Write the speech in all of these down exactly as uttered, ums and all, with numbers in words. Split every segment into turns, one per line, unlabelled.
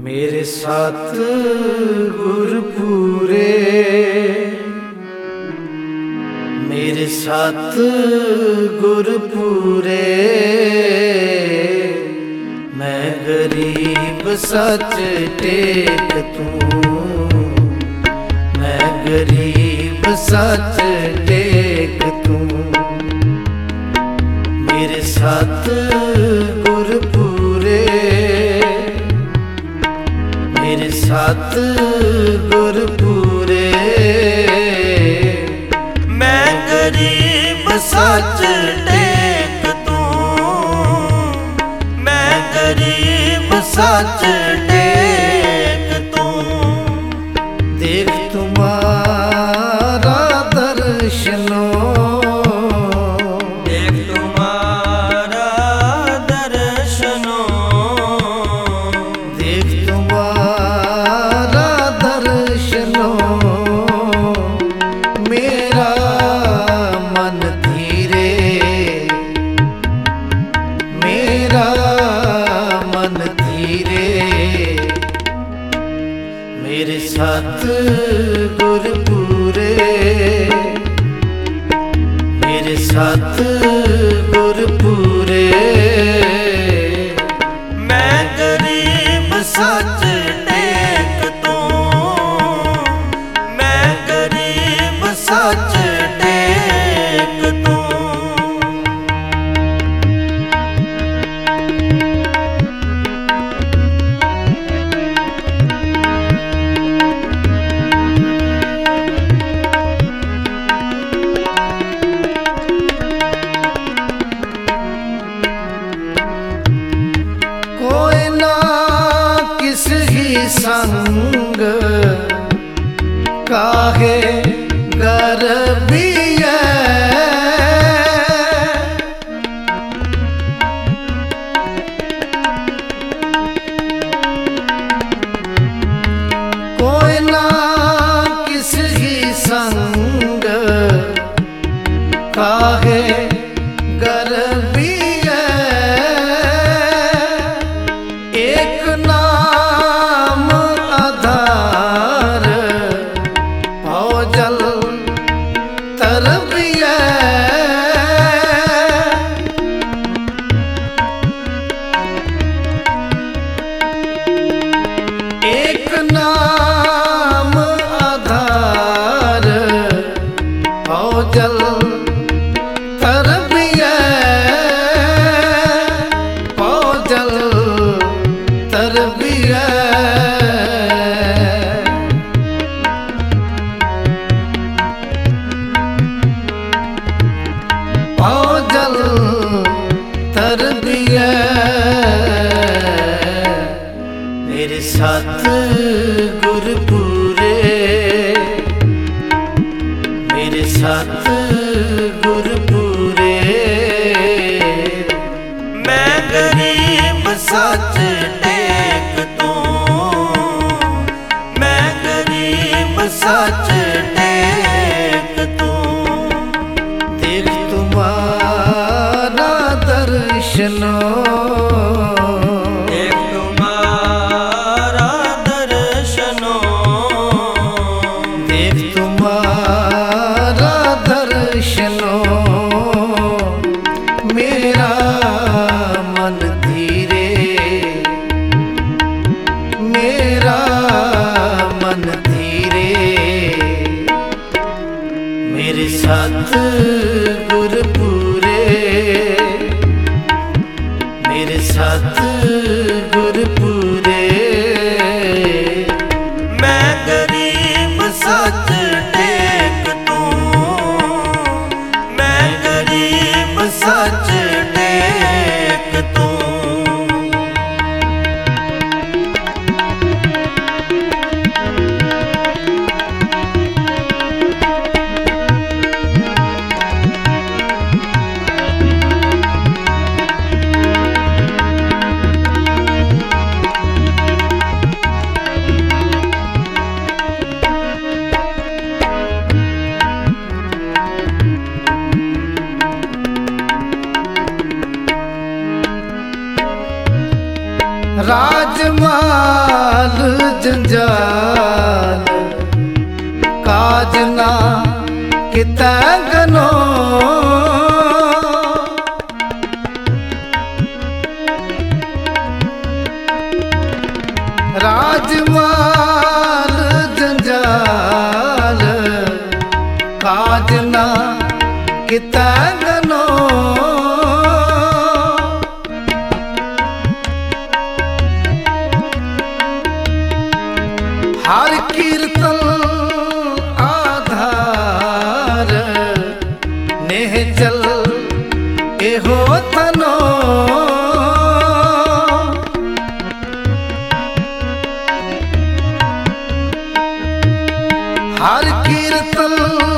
मेरे साथ गुरपुरे, मेरे साथ गुरपुरे, मैं गरीब सच टेक तूं, मैं गरीब सच टेक तूं। मेरे साथ गुरपुरे, मेरे साथ गुरपुरे,
मैं गरीब सच टेक तूं, मैं गरीब सच टेक तूं।
देख तुम्हारा दर्शनो,
देख तुम्हारा दर्शनो,
देख तुम्हारा दर्शनो। मेरा मन धीरे, मेरा मन धीरे, मेरे साथ गुरपुरे, मेरे साथ गुरपुरे,
मैं गरीब सच टेक तूं, मैं गरीब सच टेक तूं।
कोई ना किस ही संग काहे गर्बिए, कोई ना किस ही संग काहे गर्बिए। एक नाम आधार भौजल तरबिए, एक नाम आधार भौजल तरबिए, भौजल तरबिए। भौजल तरबिए, मेरे साथ गुरपुरे, मेरे साथ गुरपुरे,
मैं गरीब सच टेक तूं, मैं गरीब सच टेक तूं।
देख तुम्हारा दर्शनो,
देख तुम्हारा दर्शनो,
देख तुम्हारा दर्शनो। मेरा मन धीरे, मेरा मन धीरे, मेरे साथ गुरपुरे, मेरे साथ गुरपुरे,
मैं गरीब सच टेक तूं, मैं गरीब सच टेक तूं।
राजमाल जंजाल काज ना कितै गनो राजमाल जंजाल काज ना कितै गनो हर कीर्तन आधार नेह चल एहो तनो हर कीर्तन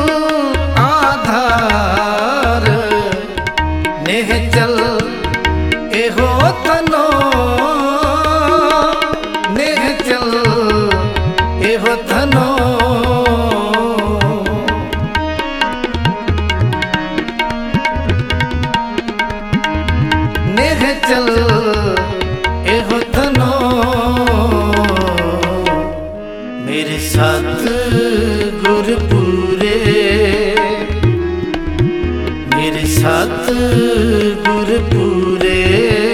आधार नेह चल एहो तनो नेह चल एहो तनो नेह चल एहो तनो मेरे साथ गुरपुरे मेरे साथ गुरपुरे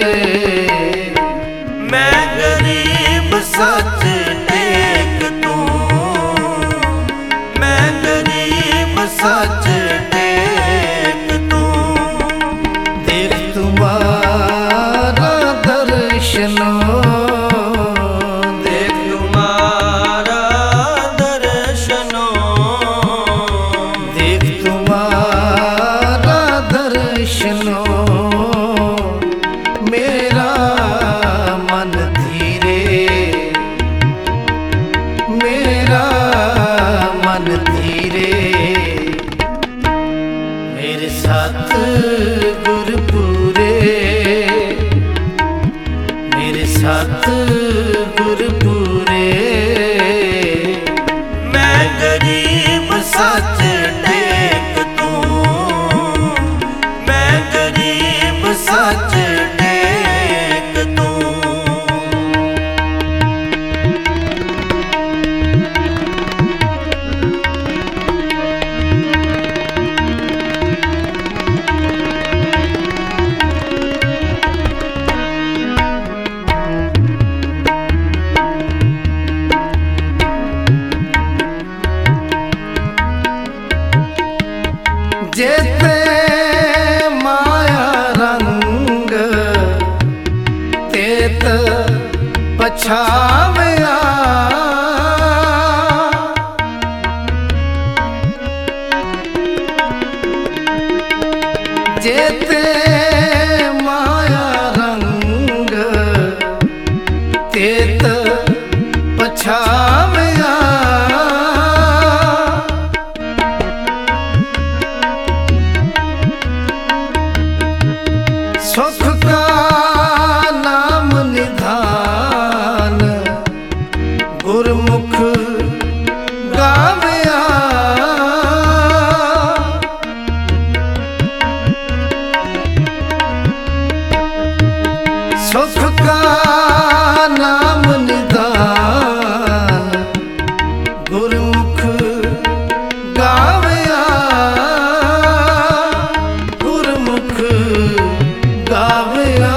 मैं गरीब सच टेक तू मैं गरीब सच टेक तू
देख तुम्हारा दर्शनो
देख तुम्हारा दर्शनो
देख तुम्हारा दर्शनो मेरा मन धीरे मेरा मन धीरे मेरे साथ गुरपुरे मेरे साथ गुरपुरे
मैं गरीब सच टेक तू मैं गरीब सच टेक तू
जेते माया रंग तेत पछावया जेते माया रंग तेत पछावया सुख का नाम निधान गुरमुख गावया सुख का नाम निधान गुरमुख गावया गुरमुख गावया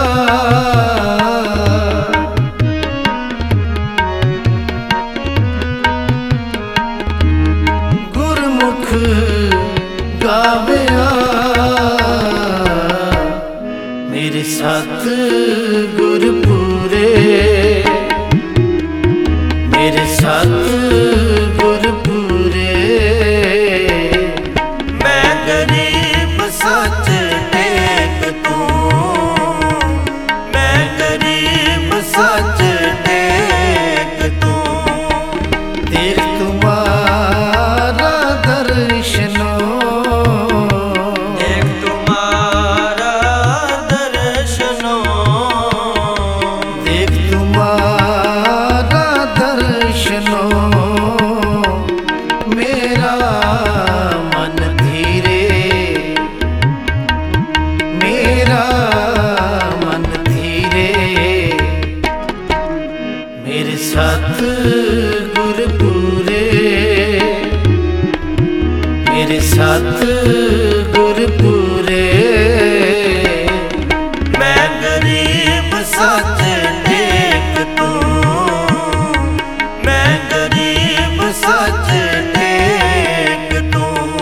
गुरमुख गावया मेरे साथ गुरपुरे मेरे साथ गुरपुरे
मैं गरीब सच टेक तू मैं गरीब सच टेक तू
देख तुम्हारा दर्शनो
देख तुम्हारा दर्शनो
देख तुम्हारा दर्शनो मेरा मन धीरे मेरा मन धीरे मेरे सत गुरपुरे मेरे सत गुरपुरे
मैं गरीब सच टेक तू, मैं गरीब सच टेक तू।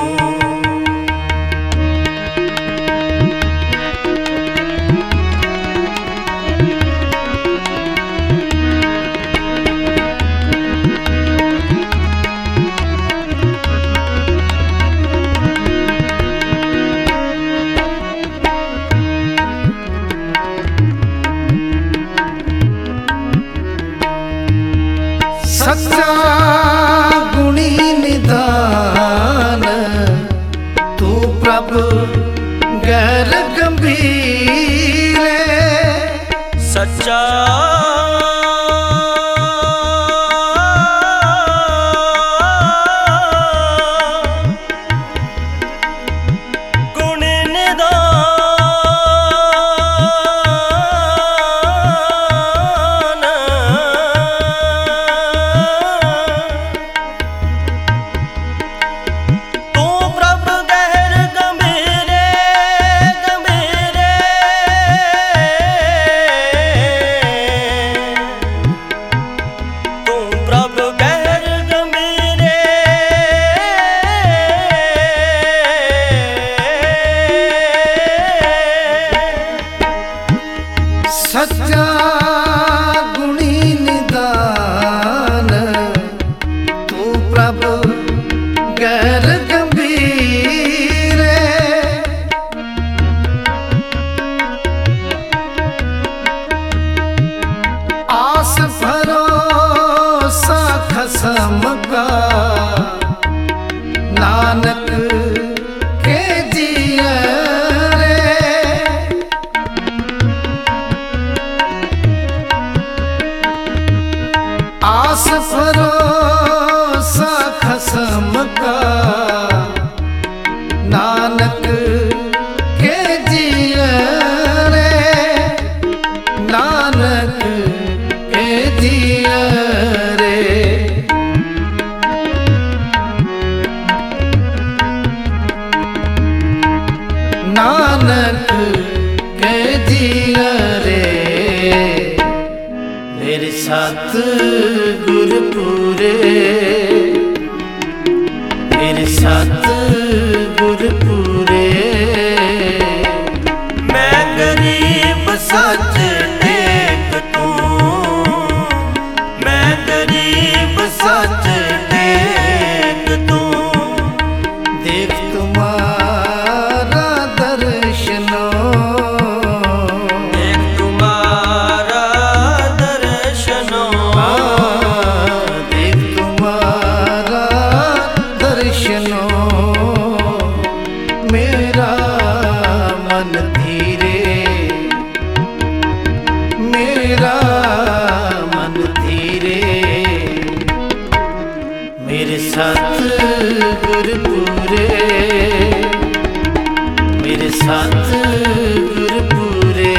सच्चा गुणी निदान तू प्रभु गैर गंभीर
सच्चा गुण निदान तू प्रभु गहर गंभीरे गंभीरे तू प्रभु गहर गंभीरे
सच्चा गुणी निदान तू प्रभु गैर गंभीर आस भरोसा खसम का नानक के जिया आस भरोसा खसम का नानक के जिया रे नानक के जिया रे नानक के जिया रे मेरे सत गुरपुरे मेरे सत गुरपुरे
मैं गरीब सच टेक तू, मैं गरीब सच टेक तू।
देख तुम्हारा दर्शनो
देख तुम्हारा दर्शनो,
देख तुम्हारा दर्शनो मेरा मन धीरे मेरा मन धीरे मेरे सत गुरपुरे मेरे सत गुरपुरे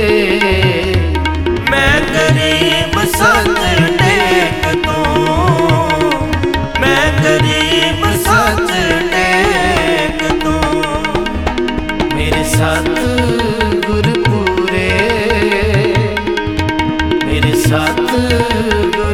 मैं गरीब सच टेक तू, मैं गरीब सच टेक तू।
मेरे सत गुरपुरे मेरे सत